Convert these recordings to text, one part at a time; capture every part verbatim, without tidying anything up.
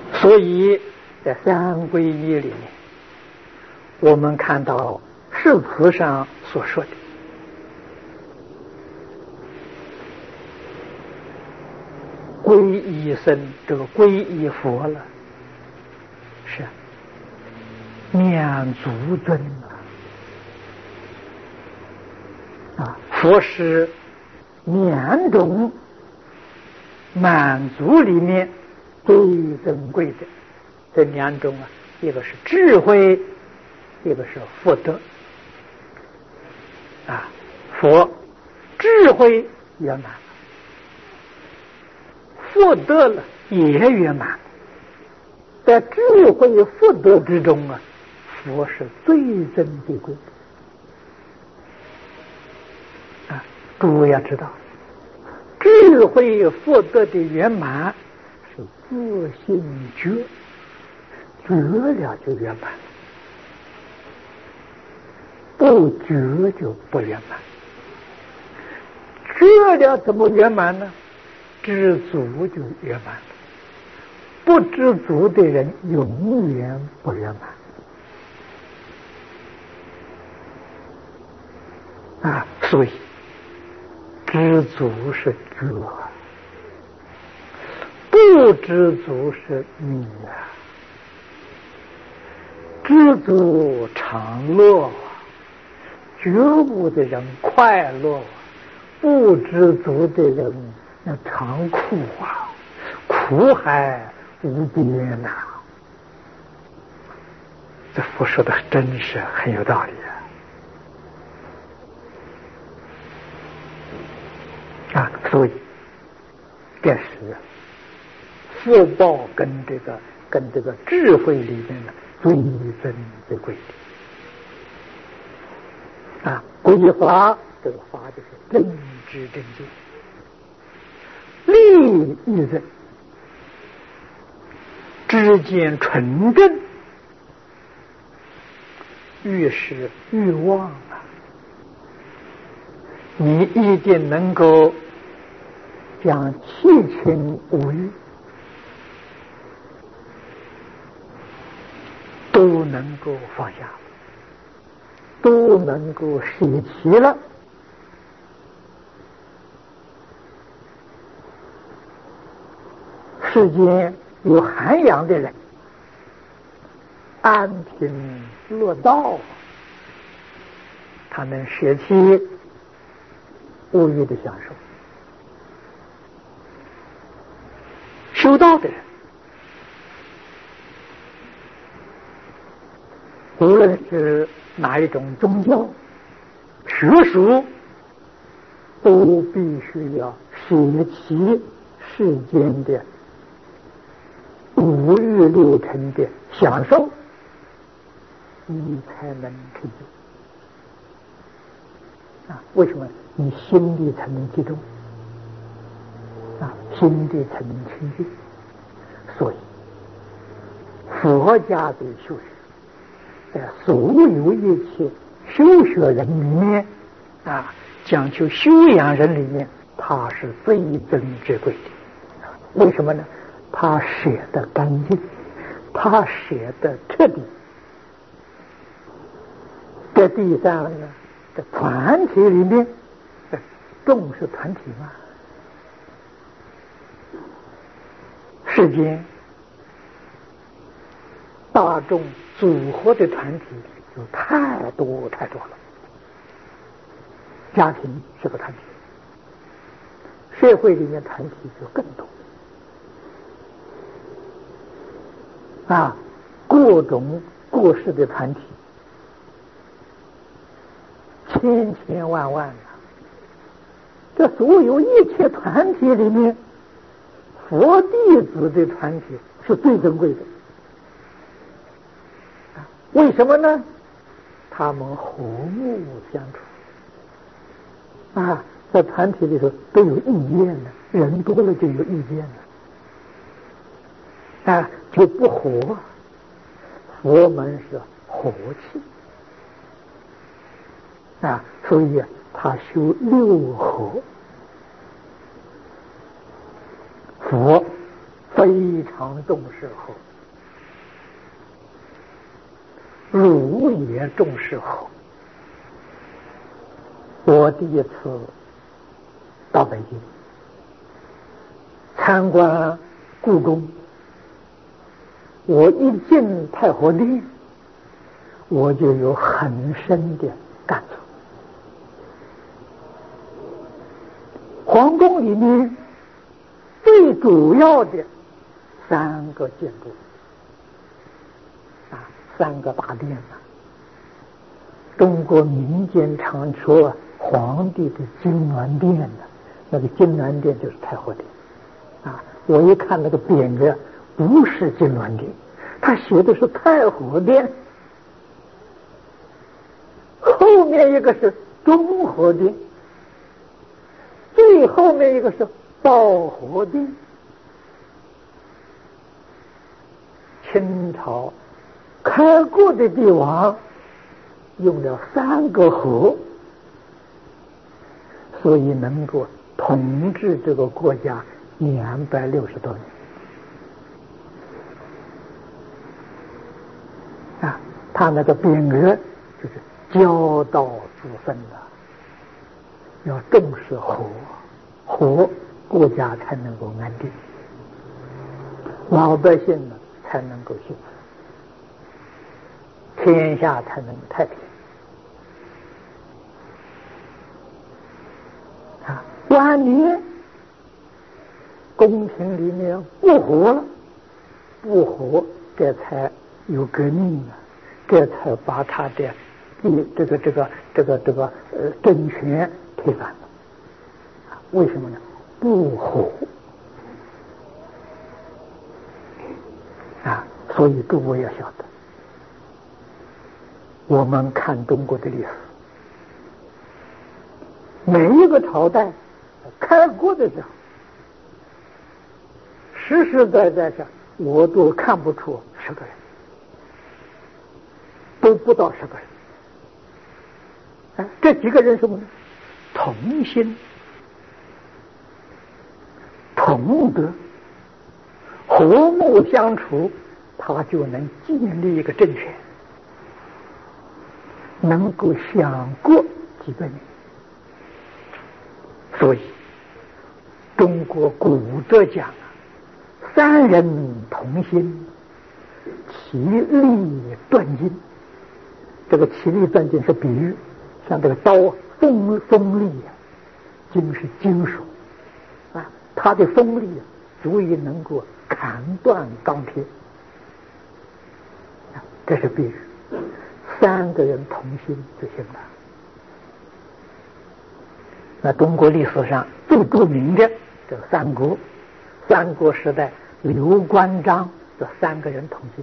所以在三皈依里面，我们看到誓词上所说的皈依僧，这个皈依佛了，是念足尊啊！啊，佛是念中满足里面最珍贵的这两种啊，一个是智慧，一个是福德啊。佛智慧圆满，福德了也圆满。在智慧福德之中啊，佛是最珍最贵的啊。诸位要知道，智慧福德的圆满是自性觉，觉了就圆满，不觉就不圆满。觉了怎么圆满呢？知足就圆满了，不知足的人永远不圆满啊！所以知足是觉，不知足是迷啊。知足常乐，觉悟的人快乐，不知足的人那常苦啊，苦海无边呐、啊！这佛说的真是很有道理啊！啊，所以这是福报跟这个跟这个智慧里面的最珍最贵的啊！皈依法，这个法就是真知真见。利益人知见纯正，越是欲望啊，你一定能够将七情五欲都能够放下，都能够舍弃了。世间有涵养的人，安贫乐道，他能舍弃物欲的享受。修道的人，无论是哪一种宗教学术，都必须要舍弃世间的五欲六尘的享受，你才能成就啊！为什么？你心里才能集中啊，心里才能清净。所以佛家的修学，在所有一切修学人里面啊，讲究修养人里面，他是最珍最贵的。为什么呢？他舍得干净，他舍得彻底。在第三呢，在团体里面，重视团体嘛。世间大众组合的团体有太多太多了，家庭是个团体，社会里面团体就更多。啊，各种各式的团体，千千万万啊！这所有一切团体里面，佛弟子的团体是最珍贵的。啊，为什么呢？他们和睦相处。啊，在团体里头都有意见的，人多了就有意见了。啊，就不和。佛门是和气啊，所以他修六和，佛非常常重视后，儒也重视后。我第一次到北京参观故宫，我一进太和殿，我就有很深的感触。皇宫里面最主要的三个建筑啊，三个大殿啊。中国民间常说皇帝的金銮殿呢，那个金銮殿就是太和殿啊。我一看那个匾额，不是金銮殿，他写的是太和殿，后面一个是中和殿，最后面一个是保和殿。清朝开国的帝王用了三个和，所以能够统治这个国家两百六十多年啊。他那个匾额就是教导子孙的，要重视和，和国家才能够安定，老百姓呢才能够幸福，天下才能太平啊。晚年宫廷里面不和了，不和，这才有革命了，这才把他的这个这个这个这个呃政权推翻了。为什么呢？不和啊！所以诸位要晓得，我们看中国的历史，每一个朝代开国的时候，实实在在上我都看不出十个人，都不到十个人。啊，这几个人什么呢？同心、同德、和睦相处，他就能建立一个政权，能够享过几百年。所以中国古德讲啊，三人同心，其利断金。这个其利断金是比喻，像这个刀锋锋利啊，金是金属啊，它的锋利啊，足以能够砍断钢铁啊，这是比喻。三个人同心就行了。那中国历史上最著名的这个三国，三国时代刘关张这三个人同心，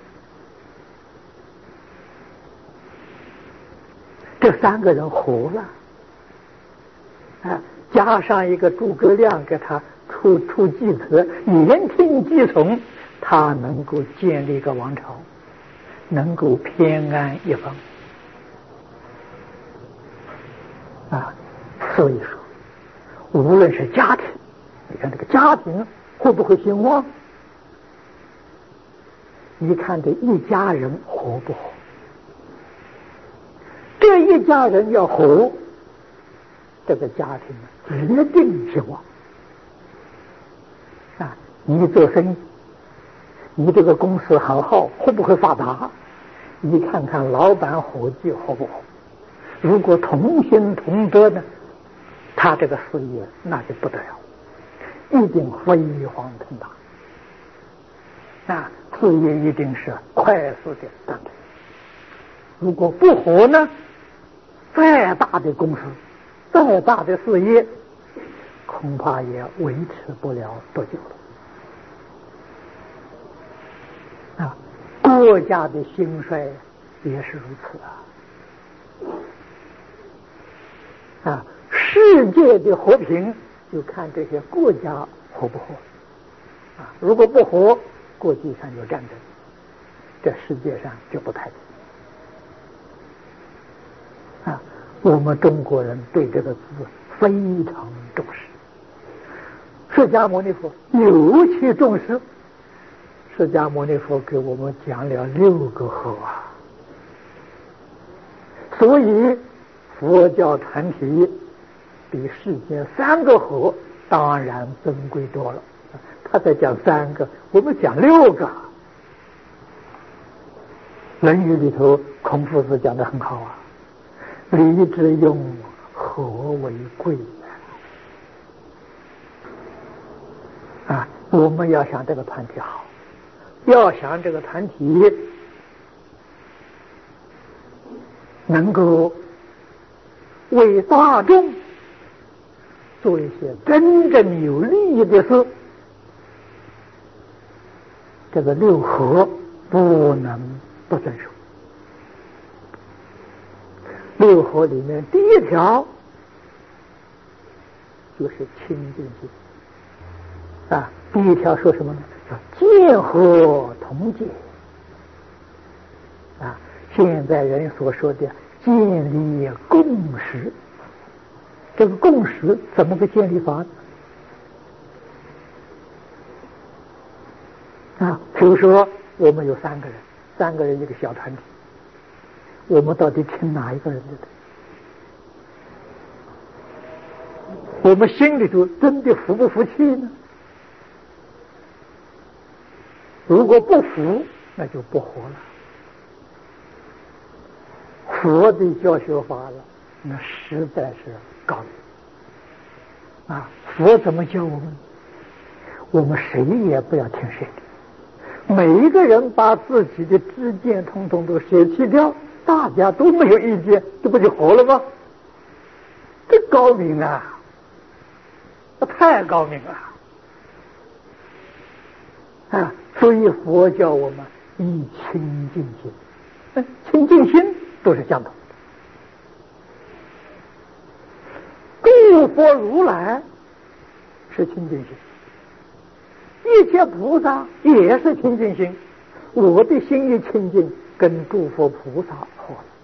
这三个人活了啊，加上一个诸葛亮给他出出计策，言听计从，他能够建立一个王朝，能够偏安一方啊。所以说，无论是家庭，你看这个家庭会不会兴旺？你看这一家人活不活？这一家人要活，这个家庭决定兴旺啊！你做生意，你这个公司行号会不会发达？你看看老板伙计活不活？如果同心同德呢，他这个事业那就不得了，一定飞黄腾达啊！事业一定是快速的tăng长。如果不活呢，再大的公司，再大的事业，恐怕也维持不了多久了啊！国家的兴衰也是如此啊！啊，世界的和平就看这些国家活不活啊！如果不活，国际上有战争，这世界上就不太平啊！我们中国人对这个字非常重视，释迦牟尼佛尤其重视， 释迦牟尼佛给我们讲了六个河啊，所以佛教团体比世间三个河当然珍贵多了。他才讲三个，我们讲六个。《论语》里头，孔夫子讲得很好啊，礼之用，和为贵啊！我们要想这个团体好，要想这个团体能够为大众做一些真正有利益的事，这个六合不能不遵守。六合里面第一条就是清净心啊。第一条说什么呢？叫见和同解啊。现在人所说的建立共识，这个共识怎么个建立法呢？啊，比如说我们有三个人，三个人一个小团体，我们到底听哪一个人的？我们心里头真的服不服气呢？如果不服，那就不活了。佛的教学法了，那实在是高明啊！佛怎么教我们？我们谁也不要听谁的，每一个人把自己的知见统统都舍弃掉，大家都没有意见，这不就活了吗？这高明啊！这太高明了啊！所以佛教我们以清净心，清净心都是相同的。诸佛如来是清净心，一切菩萨也是清净心。我的心一清净，跟诸佛菩萨合了，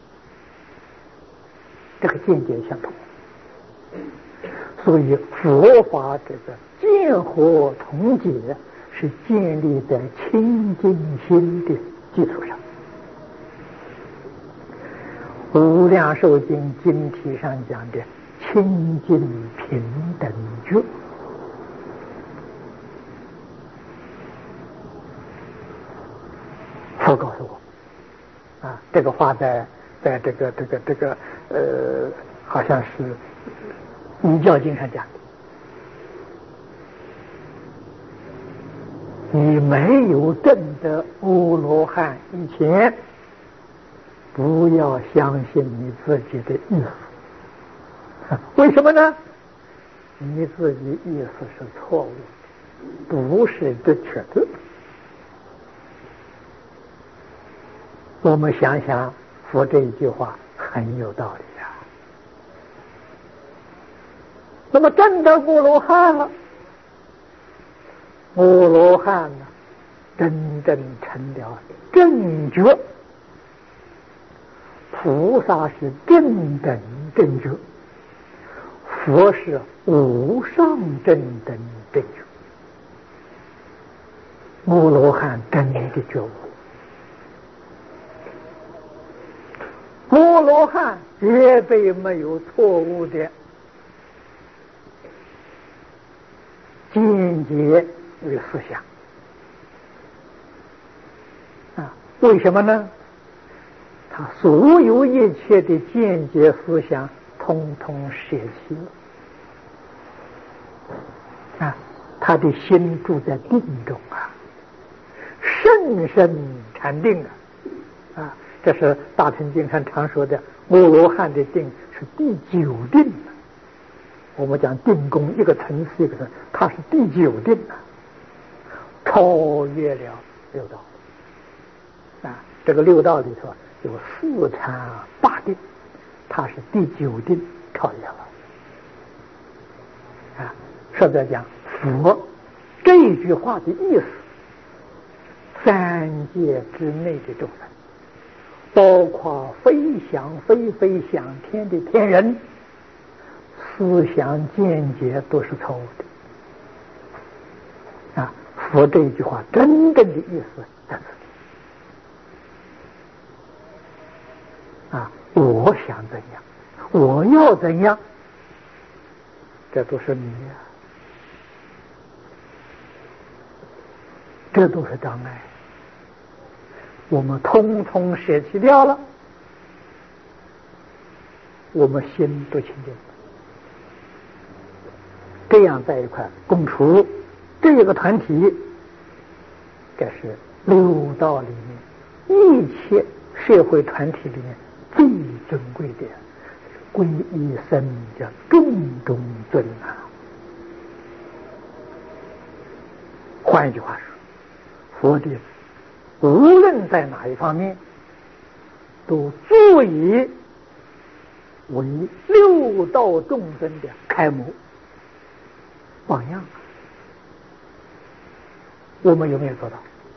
这个见解相同。所以佛法这个见和同解是建立在清净心的基础上。无量寿经经题上讲的清净平等觉，佛告诉我啊，这个话在在这个这个这个呃，好像是《弥教经》上讲的。你没有证得阿罗汉以前，不要相信你自己的意思。为什么呢？你自己意思是错误的，不是正确的。我们想想，佛这一句话很有道理啊。那么证得阿罗汉了，阿罗汉呢，真正成了正觉，菩萨是正等正觉，佛是无上正等正觉。阿罗汉真的觉悟，阿罗汉绝对没有错误的见解与思想啊！为什么呢？他所有一切的见解思想通通舍弃了啊！他的心住在定中啊，甚深禅定啊！啊，这是大乘经上常说的，阿罗汉的定是第九定。我们讲定功一个层次一个层次，它是第九定啊，超越了六道啊。这个六道里头有四禅八定，它是第九定超越了啊。实在讲，佛这句话的意思，三界之内的众生，包括飞翔飞飞翔天的天人，思想见解都是错误的啊！ 佛这一句话真正的意思在此地啊！我想怎样，我要怎样，这都是你呀、啊，这都是障碍。我们通通舍弃掉了，我们心都清净。这样在一块共处，这个团体，这是六道里面一切社会团体里面最珍贵的，皈依僧叫重中尊啊。换一句话说，佛弟子无论在哪一方面，都足以为六道众生的楷模榜样。我们有没有做到？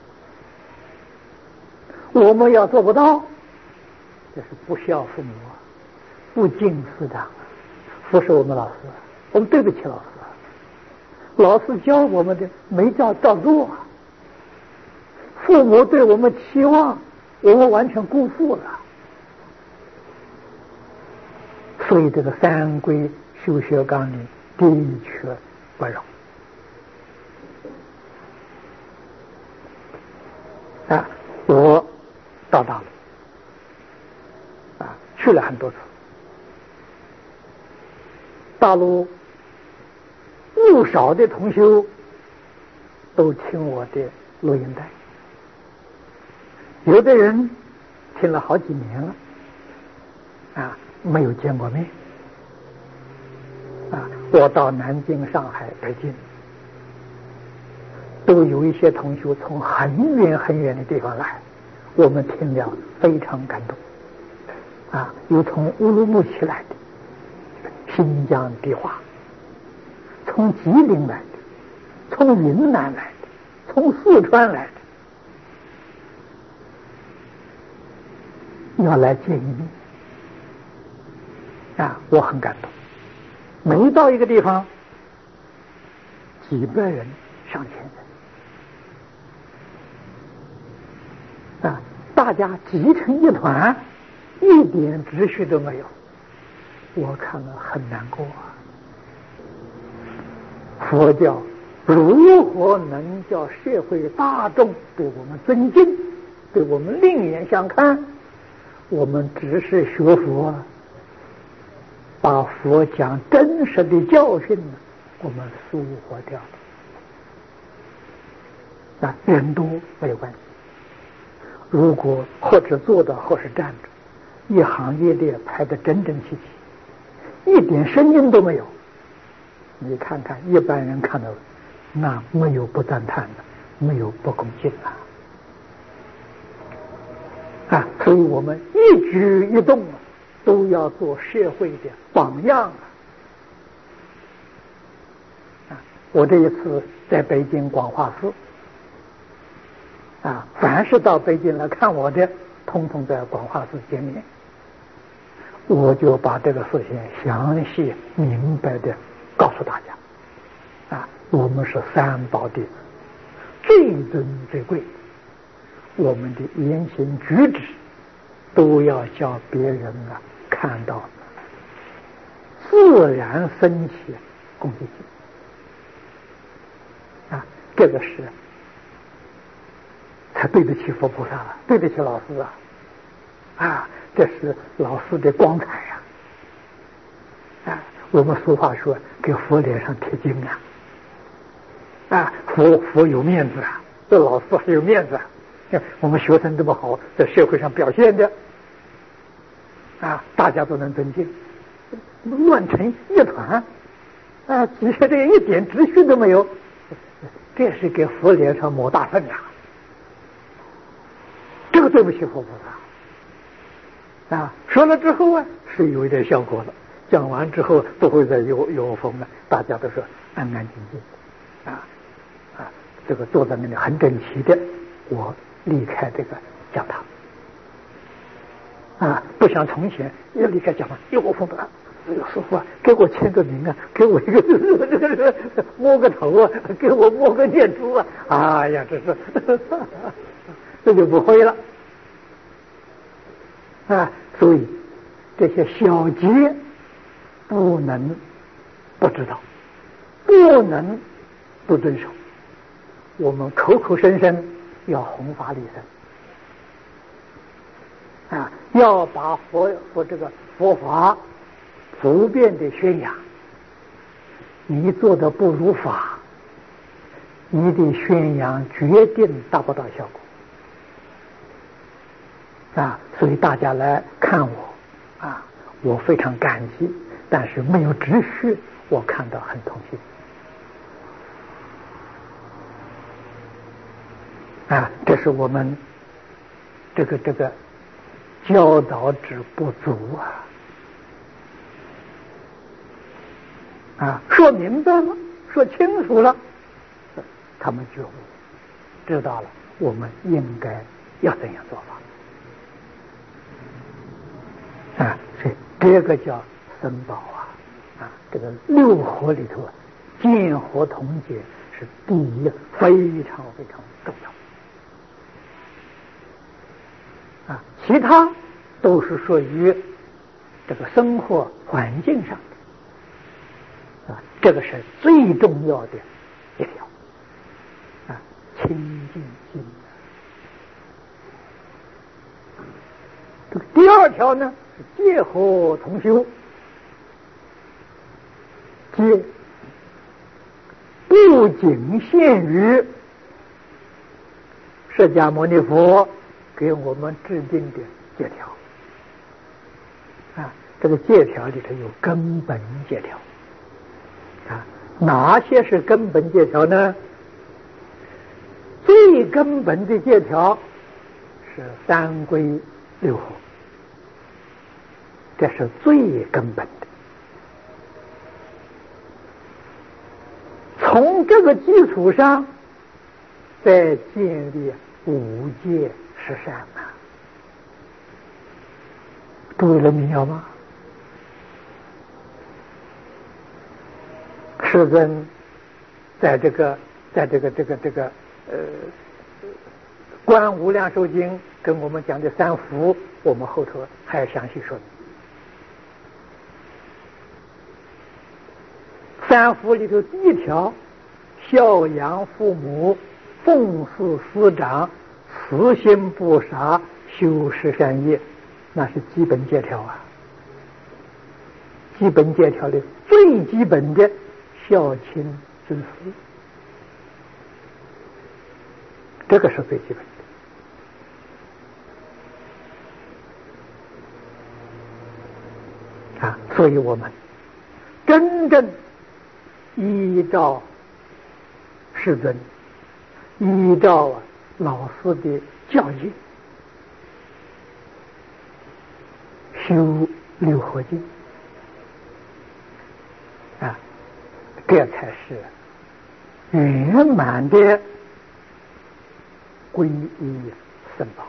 我们要做不到，这是不孝父母啊，不敬师长啊，不是我们老师，我们对不起老师啊。老师教我们的没叫照做啊，父母对我们期望，我们完全辜负了。所以这个三归修学纲领的确不容啊！我到大陆啊，去了很多次，大陆不少的同修都听我的录音带，有的人听了好几年了啊，没有见过面啊。我到南京、上海、北京，都有一些同学从很远很远的地方来，我们听了非常感动啊。有从乌鲁木齐来的，新疆的话，从吉林来的，从云南来的，从四川来的，要来见一面啊，我很感动。每到一个地方，几百人、上千人啊，大家挤成一团，一点秩序都没有，我看了很难过啊。佛教如何能叫社会大众对我们尊敬，对我们另眼相看？我们只是学佛，把佛讲真实的教训呢，我们疏忽掉了。啊，人多没有关系，如果或者坐着或是站着，一行一列排得整整齐齐，一点声音都没有，你看看一般人看到那没有不赞叹的，没有不恭敬啊。啊，所以我们一举一动啊，都要做社会的榜样啊！啊，我这一次在北京广化寺啊，凡是到北京来看我的，通通在广化寺见面，我就把这个事情详细明白的告诉大家啊，我们是三宝弟子，最尊最贵。我们的言行举止都要叫别人啊看到，自然升起恭敬心啊，这个是才对得起佛菩萨了，对得起老师啊啊，这是老师的光彩呀！啊，我们俗话说，给佛脸上贴金啊！啊，佛佛有面子啊，这老师还有面子啊！我们学生这么好，在社会上表现的啊，大家都能尊敬，乱成一团啊，其实这个一点秩序都没有，这是给佛脸上抹大粪呀！这个对不起佛菩萨啊！说了之后啊，是有一点效果了。讲完之后不会再有有风了，大家都说安安静静啊啊，这个坐在那里很整齐的，我离开这个讲堂啊，不像从前要离开讲堂有风的师傅啊，给我签个名啊，给我一个这个摸个头啊，给我摸个念珠啊！哎呀，这是这就不会了啊！所以这些小节不能不知道，不能不遵守。我们口口声声要弘法利生啊，要把佛佛这个佛法普遍的宣扬。你做的不如法，你的宣扬决定达不到效果啊！所以大家来看我啊，我非常感激，但是没有秩序，我看到很痛心啊！这是我们这个这个教导之不足啊！啊，说明白了，说清楚了，他们觉悟，知道了我们应该要怎样做法啊！所以这个叫僧宝啊啊！这个六合里头，见合同解是第一，非常非常重要啊！其他都是属于这个生活环境上的。啊，这个是最重要的一条啊，清净心。这个第二条呢是戒合同修，戒不仅限于释迦牟尼佛给我们制定的戒条啊，这个戒条里头有根本戒条。啊，哪些是根本戒条呢？最根本的戒条是三归六合，这是最根本的。从这个基础上，再建立五戒十善啊，注意了没有吗？世尊在这个在这个这个这个呃《观无量寿经》跟我们讲的三福，我们后头还详细说明。三福里头第一条，孝养父母，奉事师长，慈心不杀，修十善业，那是基本戒条啊。基本戒条的最基本的孝亲尊师，这个是最基本的啊！所以我们真正依照世尊，依照老师的教义，修六合敬啊，这才是圆满的皈依僧宝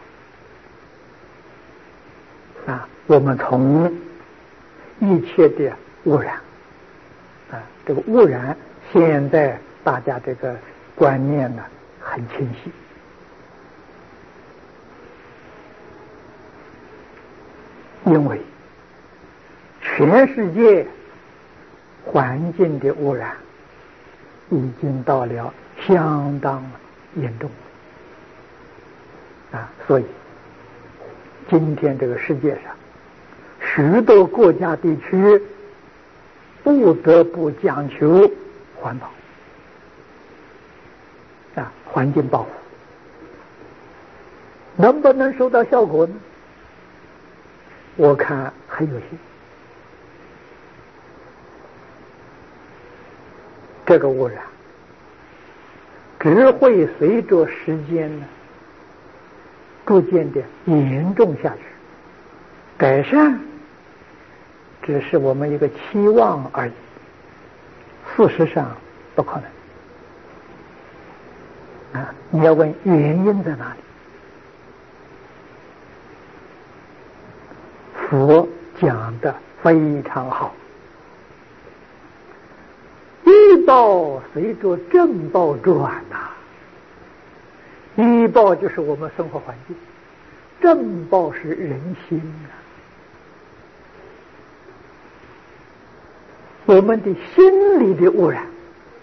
啊！我们从一切的污染啊，这个污染现在大家这个观念呢很清晰，因为全世界环境的污染已经到了相当严重啊，所以今天这个世界上许多国家地区不得不讲求环保啊，环境保护，能不能收到效果呢？我看很有限。这个污染只会随着时间呢逐渐的严重下去，改善只是我们一个期望而已，事实上不可能啊！你要问原因在哪里？佛讲的非常好医报随着正报转呐、啊，医报就是我们生活环境，正报是人心啊。我们的心理的污染，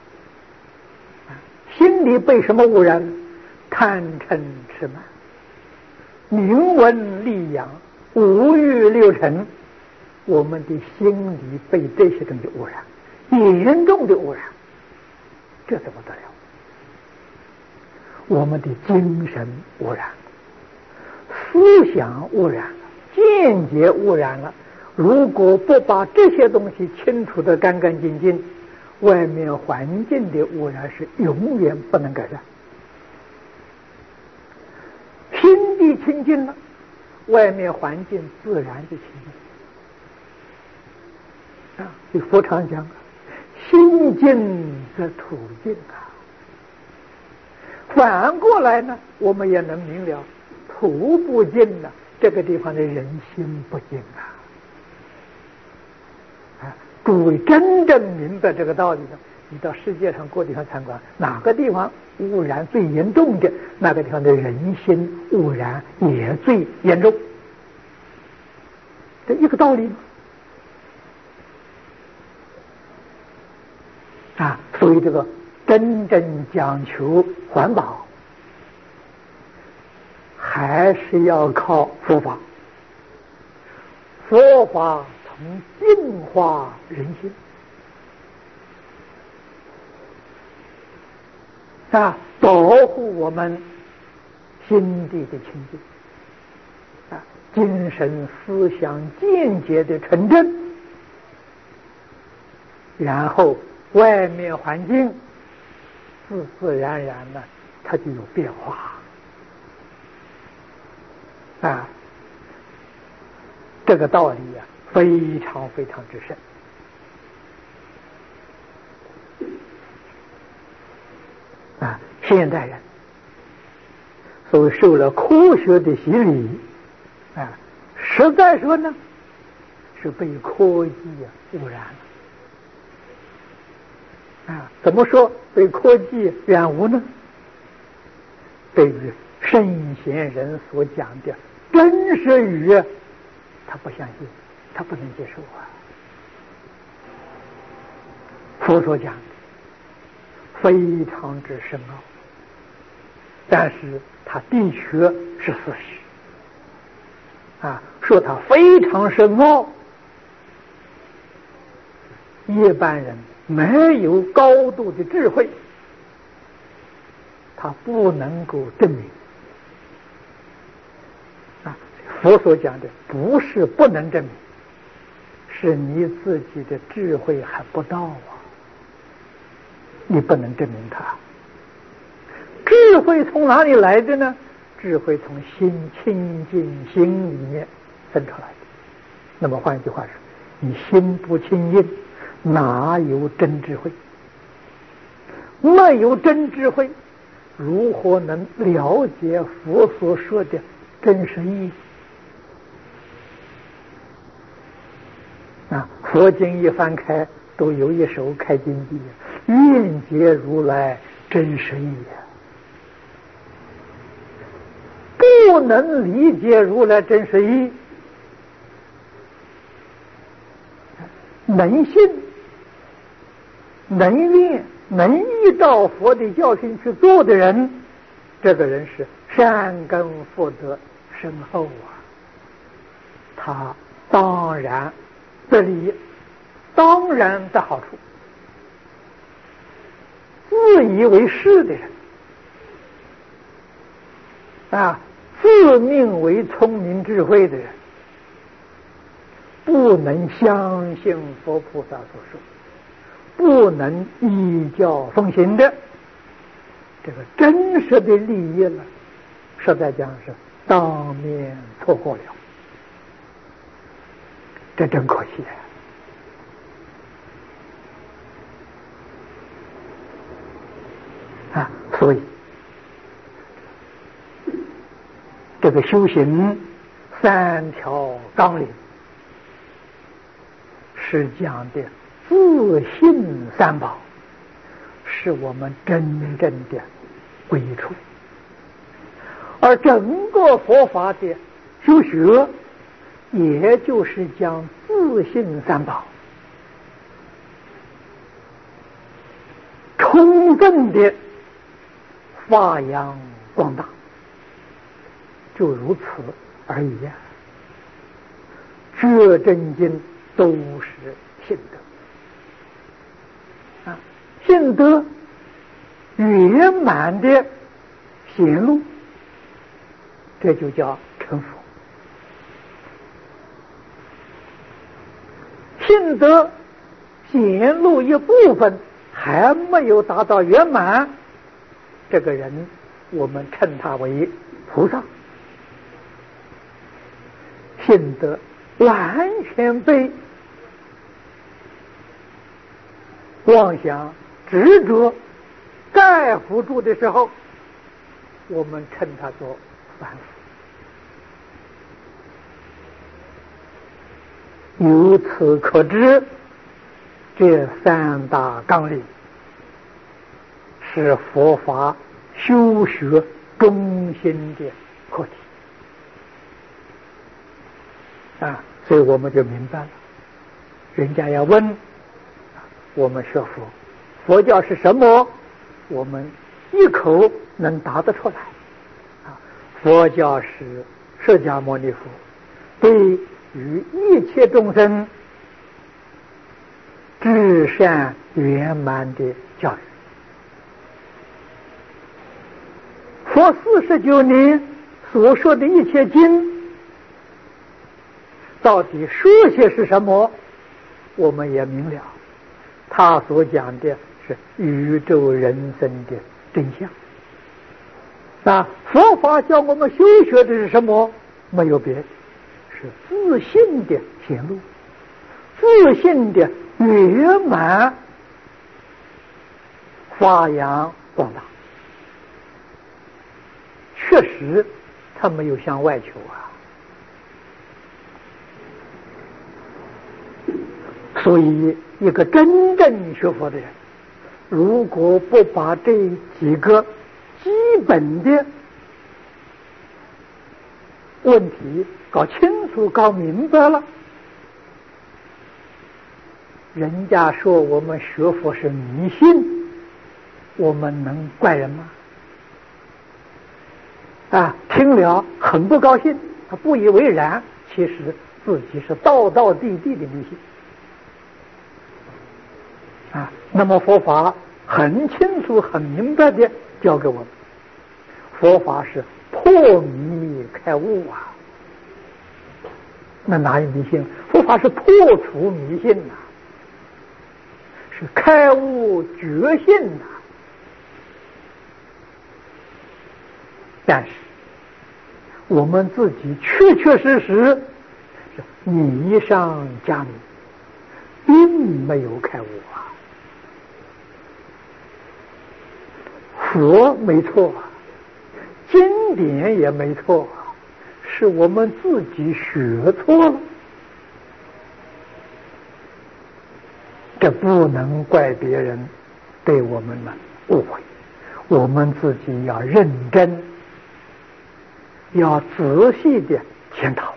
心理被什么污染？贪嗔痴慢、名闻利养、五欲六尘，我们的心理被这些东西污染，严重的污染，这怎么得了？我们的精神污染，思想污染了，见解污染了。如果不把这些东西清除得干干净净，外面环境的污染是永远不能改善。心地清净了，外面环境自然就清净。啊，所以佛常讲，心净则土净啊。反过来呢，我们也能明了，土不净了，这个地方的人心不净啊。啊，诸位真正明白这个道理的，你到世界上各地方参观，哪个地方污染最严重的，那个地方的人心污染也最严重，这一个道理吗？啊，所以这个真正讲求环保，还是要靠佛法。佛法从净化人心啊，保护我们心地的清净啊，精神思想见解的纯正，然后外面环境自自然然呢，它就有变化啊。这个道理啊，非常非常之深啊！现代人所谓受了科学的洗礼啊，实在说呢，是被科技啊污染了啊！怎么说被科技染污呢？对于圣贤人所讲的真实语，他不相信，他不能接受啊。佛所讲的非常之深奥，但是它的确是事实啊。说它非常深奥，一般人没有高度的智慧，他不能够证明啊。佛所讲的不是不能证明，是你自己的智慧还不到啊，你不能证明它。智慧从哪里来的呢？智慧从心清净心里面生出来的。那么换一句话说，你心不清净，哪有真智慧？没有真智慧，如何能了解佛所说的真实意义啊？佛经一翻开，都有一首开经偈，愿解如来真实义啊。不能理解如来真实义，能信能愿能依照佛的教训去做的人，这个人是善根福德深厚啊，他当然得利，当然得好处。自以为是的人啊，自命为聪明智慧的人，不能相信佛菩萨所说，不能依教奉行的，这个真实的利益了，实在讲是当面错过了，这真可惜啊！啊，所以这个修行三条纲领是讲的自信三宝是我们真正的归处。而整个佛法的修学，也就是将自性三宝充分的发扬光大，就如此而已啊！这真经都是信德啊，信德圆满的显露，这就叫成佛。信德显露一部分还没有达到圆满，这个人我们称他为菩萨。信德完全被妄想执着盖覆住的时候，我们称他做凡夫。由此可知，这三大纲领是佛法修学中心的课题啊，所以我们就明白了。人家要问我们学佛，佛教是什么？我们一口能答得出来啊！佛教是释迦牟尼佛对于一切众生至善圆满的教育。佛四十九年所说的一切经，到底说些是什么，我们也明了。他所讲的是宇宙人生的真相。那佛法教我们修学的是什么？没有别的，是自信的显露，自信的圆满发扬光大。确实他没有向外求啊，所以一个真正学佛的人，如果不把这几个基本的问题搞清楚搞明白了，人家说我们学佛是迷信，我们能怪人吗？啊，听了很不高兴，他不以为然，其实自己是道道地地的迷信啊。那么佛法很清楚很明白的教给我们，佛法是破迷开悟啊，那哪有迷信？佛法是破除迷信呐、啊，是开悟觉性呐、啊。但是我们自己确确实实是迷上加迷，并没有开悟啊。佛没错啊，经典也没错啊，是我们自己学错了。这不能怪别人对我们的误会，我们自己要认真，要仔细的检讨。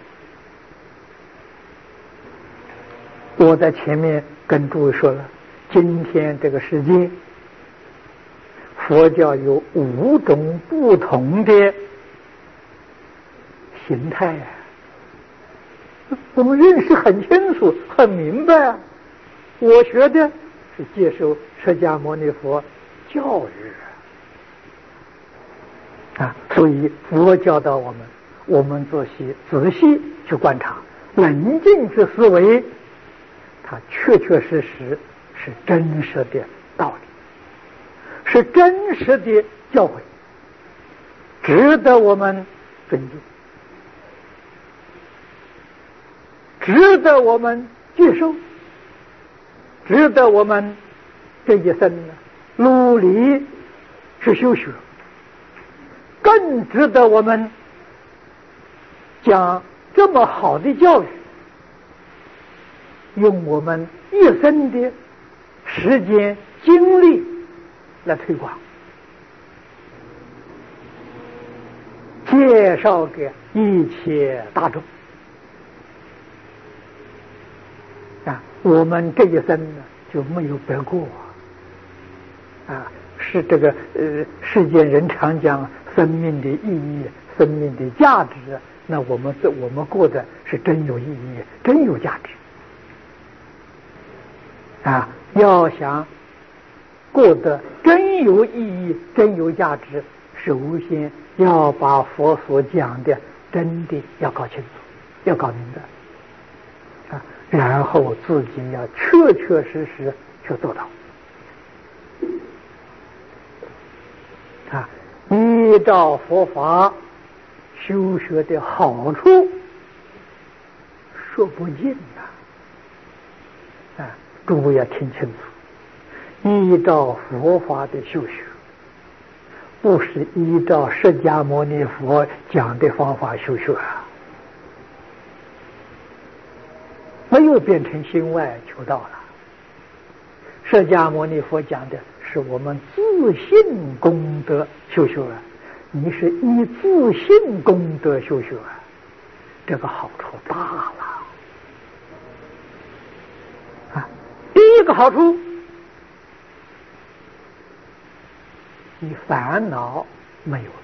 我在前面跟诸位说了，今天这个世界佛教有五种不同的形态啊，我们认识很清楚很明白啊。我学的是接受释迦牟尼佛教育啊，所以佛教导我们，我们仔细仔细去观察，冷静之思维，它确确实实是真实的道理，是真实的教诲，值得我们尊敬，值得我们接受，值得我们这一生努力去修学，更值得我们将这么好的教育用我们一生的时间精力来推广，介绍给一切大众啊！我们这一生呢就没有白过啊！是这个呃，世间人常讲生命的意义、生命的价值，那我们这我们过的是真有意义、真有价值啊！要想过得真有意义、真有价值，首先要把佛所讲的真的要搞清楚，要搞明白啊，然后自己要确确实实去做到啊，依照佛法修学的好处说不尽呐啊，诸位要听清楚，依照佛法的修学，不是依照释迦牟尼佛讲的方法修学啊，没有变成心外求道了。释迦牟尼佛讲的是我们自信功德修学啊，你是依自信功德修学啊，这个好处大了啊！第一个好处，你烦恼没有了，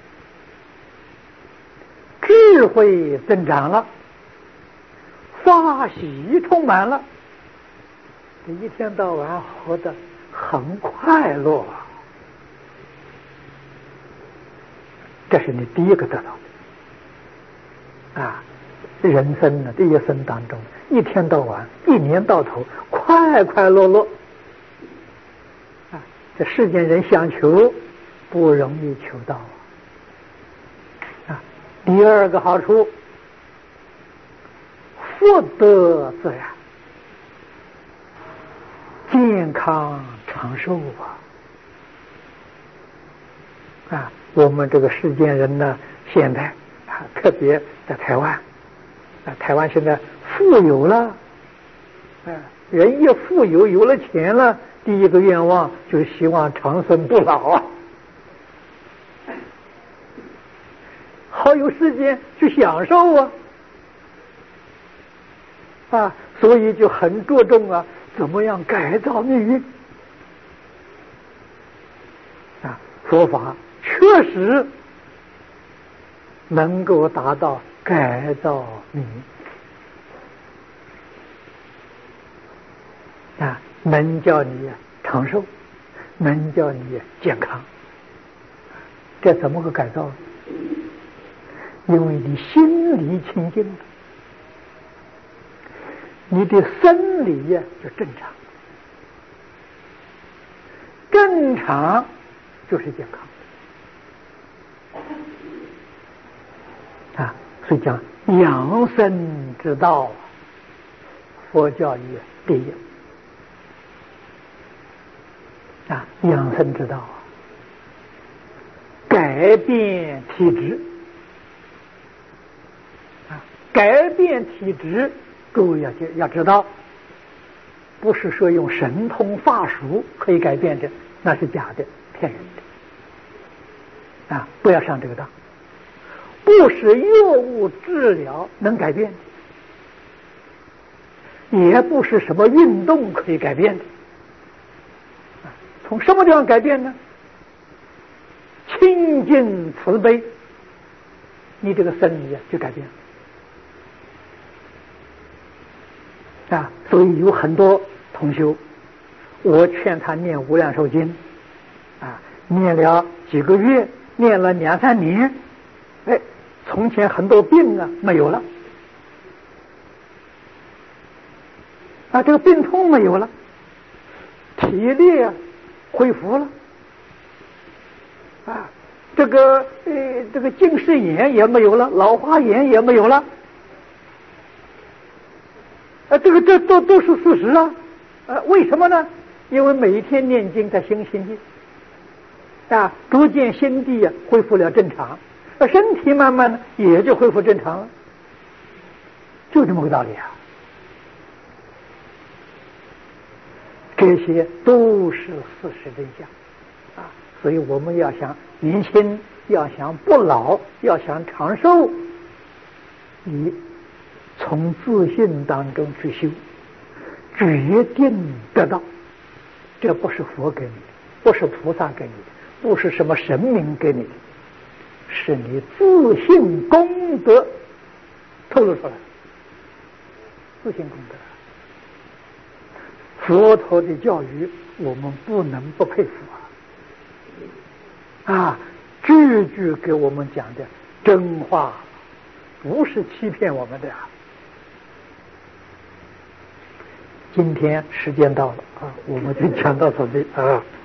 智慧增长了，法喜充满了，这一天到晚活得很快乐啊！这是你第一个得到的啊！人生呢，这一生当中，一天到晚，一年到头，快快乐乐啊！这世间人想求，不容易求到啊！第二个好处，福德自然，健康长寿啊！啊，我们这个世间人呢，现在啊，特别在台湾，啊，台湾现在富有了，啊，人一富有，有了钱了，第一个愿望就是希望长生不老啊，好有时间去享受啊，啊，所以就很着重啊，怎么样改造命运啊，佛法确实能够达到改造命运啊，能叫你长寿，能叫你健康，这怎么个改造？因为你心理清净了，你的生理呀就正常，正常就是健康。啊，所以讲养生之道，佛教里第一啊，养生之道啊，改变体质啊，改变体质，诸位要要知道，不是说用神通法术可以改变的，那是假的，骗人的啊！不要上这个当。不是药物治疗能改变的，也不是什么运动可以改变的。从什么地方改变呢？清净慈悲，你这个生理就改变了啊！所以有很多同修，我劝他念无量寿经啊，念了几个月，念了两三年，哎。从前很多病啊没有了啊，这个病痛没有了，体力啊恢复了啊，这个呃这个近视眼也没有了，老花眼也没有了啊，这个这都都是事实啊啊，为什么呢？因为每一天念经在新心地啊，逐渐心地啊恢复了正常。身体慢慢的也就恢复正常了，就这么个道理啊！这些都是事实真相啊！所以我们要想年轻，要想不老，要想长寿，你从自信当中去修，决定得到。这不是佛给你的，不是菩萨给你的，不是什么神明给你的，是你自信功德透露出来，自信功德。佛陀的教育我们不能不佩服啊！啊，句句给我们讲的真话，不是欺骗我们的啊！今天时间到了啊，我们就讲到这里啊。